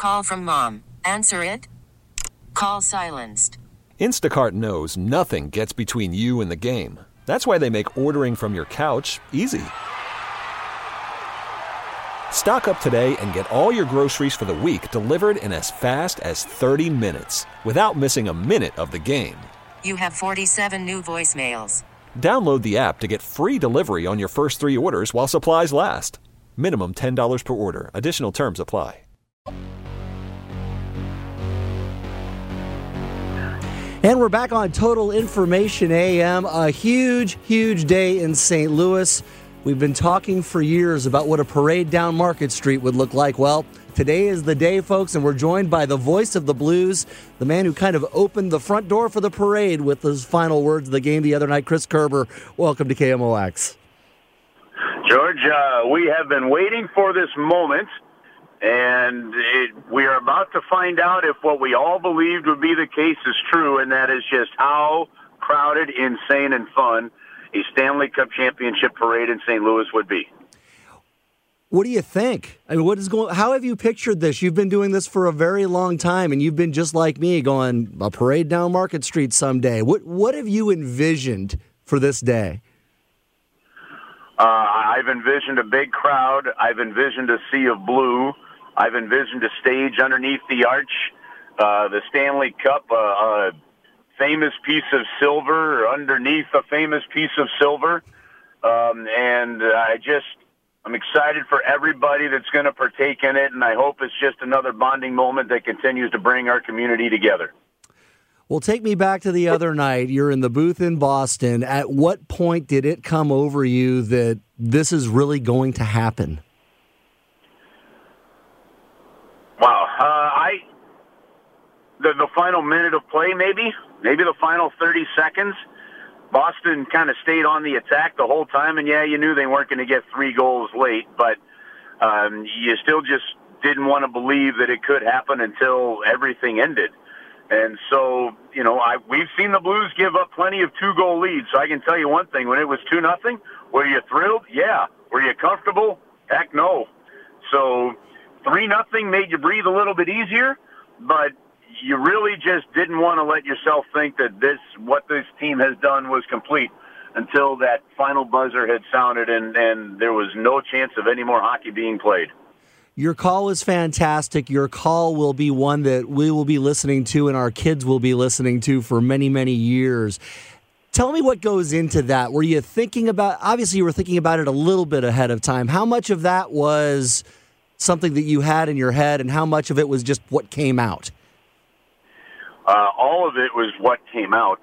call from mom. Answer it. Call silenced. Instacart knows nothing gets between you and the game. That's why they make ordering from your couch easy. Stock up today and get all your groceries for the week delivered in as fast as 30 minutes without missing a minute of the game. You have 47 new voicemails. Download the app to get free delivery on your first 3 orders while supplies last. Minimum $10 per order. Additional terms apply. And we're back on Total Information AM. A huge, huge day in St. Louis. We've been talking for years about what a parade down Market Street would look like. Well, today is the day, folks, and we're joined by the voice of the Blues, the man who kind of opened the front door for the parade with his final words of the game the other night, Chris Kerber. Welcome to KMOX. George, we have been waiting for this moment, and we are about to find out if what we all believed would be the case is true, and that is just how crowded, insane, and fun a Stanley Cup championship parade in St. Louis would be. What do you think? I mean, how have you pictured this? You've been doing this for a very long time, and you've been just like me, going a parade down Market Street someday. What have you envisioned for this day? I've envisioned a big crowd. I've envisioned a sea of blue. I've envisioned a stage underneath the arch, the Stanley Cup, a famous piece of silver underneath a famous piece of silver. And I'm excited for everybody that's going to partake in it, and I hope it's just another bonding moment that continues to bring our community together. Well, take me back to the other night. You're in the booth in Boston. At what point did it come over you that this is really going to happen? Wow. The final minute of play, maybe the final 30 seconds. Boston kind of stayed on the attack the whole time, and yeah, you knew they weren't going to get 3 goals late, but you still just didn't want to believe that it could happen until everything ended. And so, we've seen the Blues give up plenty of 2-goal leads, so I can tell you one thing. When it was 2-0, were you thrilled? Yeah. Were you comfortable? Heck no. So 3-0 made you breathe a little bit easier, but you really just didn't want to let yourself think that what this team has done was complete until that final buzzer had sounded and there was no chance of any more hockey being played. Your call is fantastic. Your call will be one that we will be listening to and our kids will be listening to for many, many years. Tell me what goes into that. Were you thinking about, obviously you were thinking about it a little bit ahead of time. How much of that was something that you had in your head and how much of it was just what came out? All of it was what came out.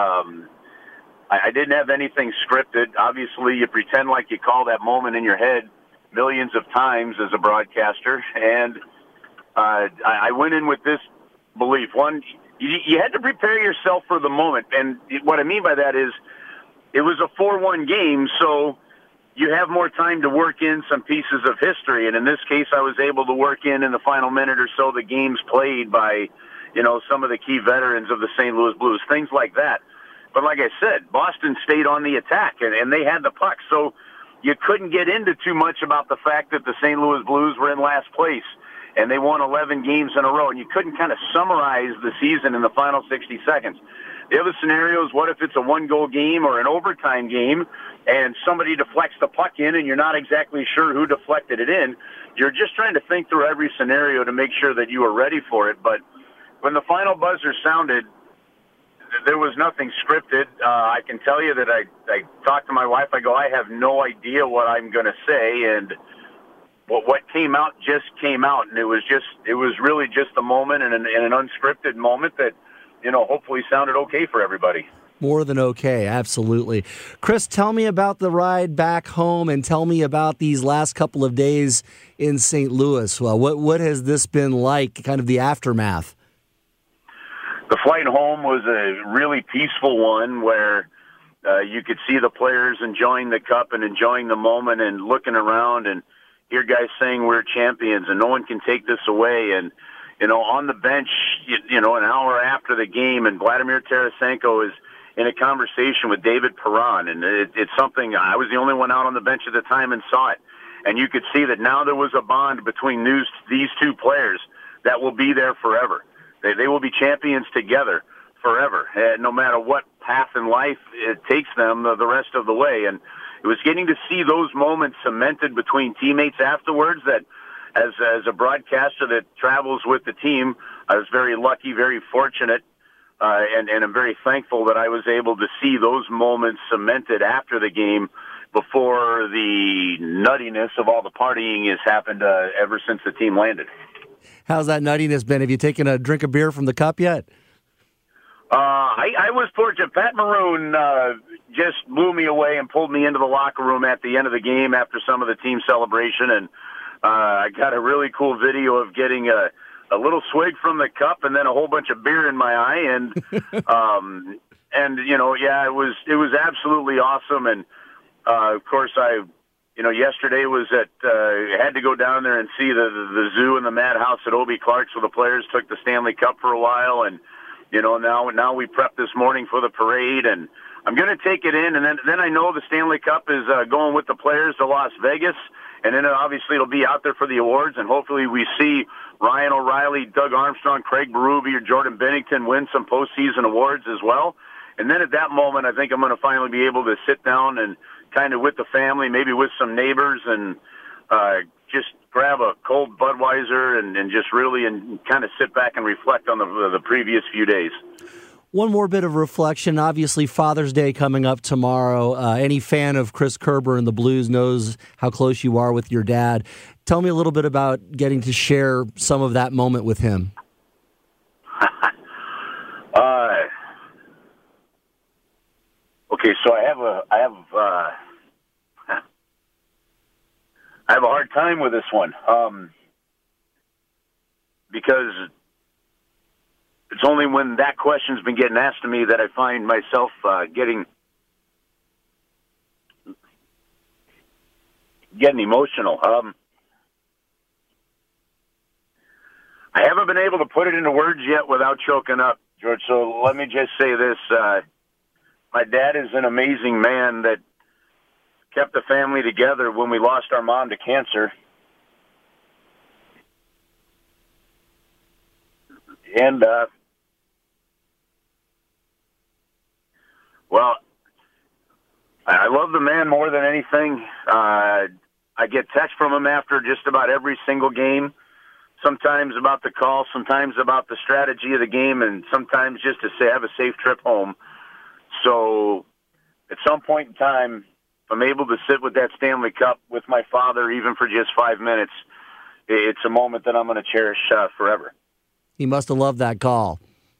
I didn't have anything scripted. Obviously, you pretend like you call that moment in your head millions of times as a broadcaster, and I went in with this belief. One, you had to prepare yourself for the moment, and what I mean by that is it was a 4-1 game, so you have more time to work in some pieces of history, and in this case, I was able to work in the final minute or so the games played by some of the key veterans of the St. Louis Blues, things like that. But like I said, Boston stayed on the attack, and they had the puck. So you couldn't get into too much about the fact that the St. Louis Blues were in last place, and they won 11 games in a row, and you couldn't kind of summarize the season in the final 60 seconds. The other scenario is, what if it's a 1-goal game or an overtime game, and somebody deflects the puck in, and you're not exactly sure who deflected it in? You're just trying to think through every scenario to make sure that you are ready for it. But when the final buzzer sounded, there was nothing scripted. I can tell you that I talked to my wife. I go, I have no idea what I'm going to say, and what came out just came out, and it was really just a moment and an unscripted moment that hopefully sounded okay for everybody. More than okay, absolutely. Chris, tell me about the ride back home, and tell me about these last couple of days in St. Louis. Well, what has this been like? Kind of the aftermath. The flight home was a really peaceful one where you could see the players enjoying the cup and enjoying the moment and looking around and hear guys saying we're champions and no one can take this away. And, on the bench, an hour after the game, and Vladimir Tarasenko is in a conversation with David Perron. And it's something, I was the only one out on the bench at the time and saw it. And you could see that now there was a bond between these two players. that will be there forever. They will be champions together forever, no matter what path in life it takes them the rest of the way. And it was getting to see those moments cemented between teammates afterwards that, as a broadcaster that travels with the team, I was very lucky, very fortunate, and I'm very thankful that I was able to see those moments cemented after the game before the nuttiness of all the partying has happened ever since the team landed. How's that nuttiness been? Have you taken a drink of beer from the cup yet? I was fortunate. Pat Maroon just blew me away and pulled me into the locker room at the end of the game after some of the team celebration, and I got a really cool video of getting a little swig from the cup and then a whole bunch of beer in my eye, and it was absolutely awesome. And of course, yesterday was had to go down there and see the zoo and the madhouse at Obie Clark's, where the players took the Stanley Cup for a while, and now we prep this morning for the parade, and I'm going to take it in, and then I know the Stanley Cup is going with the players to Las Vegas, and then obviously it'll be out there for the awards, and hopefully we see Ryan O'Reilly, Doug Armstrong, Craig Berube, or Jordan Binnington win some postseason awards as well. And then at that moment, I think I'm going to finally be able to sit down and kind of with the family, maybe with some neighbors, and just grab a cold Budweiser and just really and kind of sit back and reflect on the previous few days. One more bit of reflection. Obviously, Father's Day coming up tomorrow. Any fan of Chris Kerber and the Blues knows how close you are with your dad. Tell me a little bit about getting to share some of that moment with him. Okay, so I have a hard time with this one because it's only when that question's been getting asked to me that I find myself getting emotional. I haven't been able to put it into words yet without choking up, George. So let me just say this. My dad is an amazing man that kept the family together when we lost our mom to cancer. And, I love the man more than anything. I get texts from him after just about every single game, sometimes about the call, sometimes about the strategy of the game, and sometimes just to say, have a safe trip home. So at some point in time, if I'm able to sit with that Stanley Cup with my father, even for just 5 minutes, it's a moment that I'm going to cherish forever. He must have loved that call.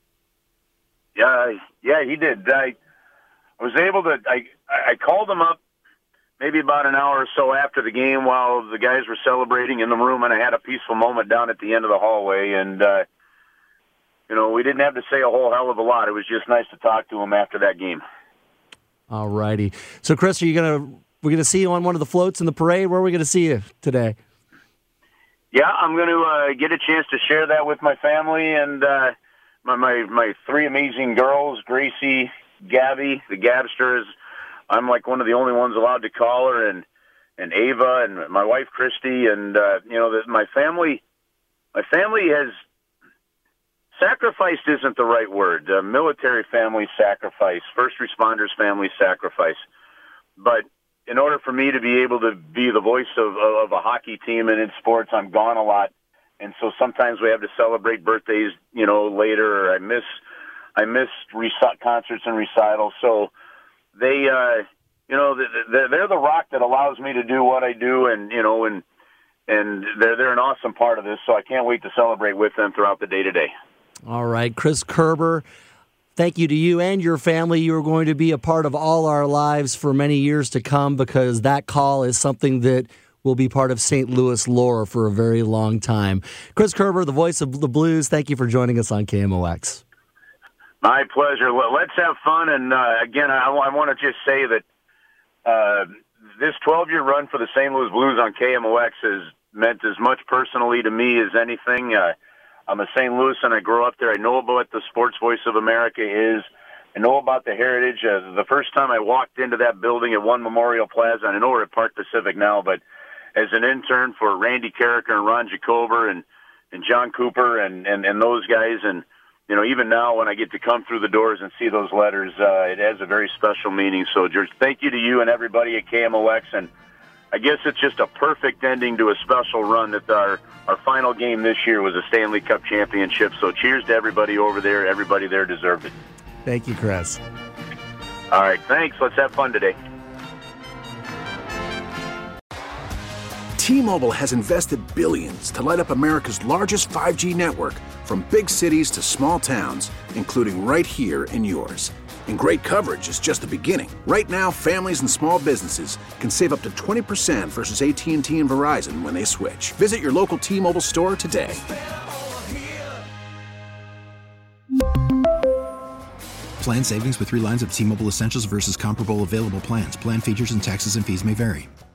Yeah, he did. I was able to. I called him up maybe about an hour or so after the game while the guys were celebrating in the room, and I had a peaceful moment down at the end of the hallway, and we didn't have to say a whole hell of a lot. It was just nice to talk to him after that game. All righty. So, Chris, we're gonna see you on one of the floats in the parade? Where are we going to see you today? Yeah, I'm going to get a chance to share that with my family and my three amazing girls, Gracie, Gabby, the Gabsters. I'm like one of the only ones allowed to call her, and Ava, and my wife, Christy, and my family has sacrificed isn't the right word. Military family sacrifice, first responders family sacrifice. But in order for me to be able to be the voice of a hockey team and in sports, I'm gone a lot. And so sometimes we have to celebrate birthdays, later, or I miss concerts and recitals. So they, they're the rock that allows me to do what I do, and they're an awesome part of this. So I can't wait to celebrate with them throughout the day-to-day. All right, Chris Kerber, thank you to you and your family. You are going to be a part of all our lives for many years to come, because that call is something that will be part of St. Louis lore for a very long time. Chris Kerber, the voice of the Blues, thank you for joining us on KMOX. My pleasure. Well, let's have fun. And again, I want to just say that this 12-year run for the St. Louis Blues on KMOX has meant as much personally to me as anything. I'm a St. Louis, and I grew up there. I know about what the Sports Voice of America is. I know about the heritage. The first time I walked into that building at One Memorial Plaza, and I know we're at Park Pacific now, but as an intern for Randy Carricker and Ron Jacober and John Cooper and those guys. And, even now when I get to come through the doors and see those letters, it has a very special meaning. So, George, thank you to you and everybody at KMOX. And I guess it's just a perfect ending to a special run that our final game this year was a Stanley Cup championship. So cheers to everybody over there. Everybody there deserved it. Thank you, Chris. All right, thanks. Let's have fun today. T-Mobile has invested billions to light up America's largest 5G network, from big cities to small towns, including right here in yours. And great coverage is just the beginning. Right now, families and small businesses can save up to 20% versus AT&T and Verizon when they switch. Visit your local T-Mobile store today. Plan savings with 3 lines of T-Mobile Essentials versus comparable available plans. Plan features and taxes and fees may vary.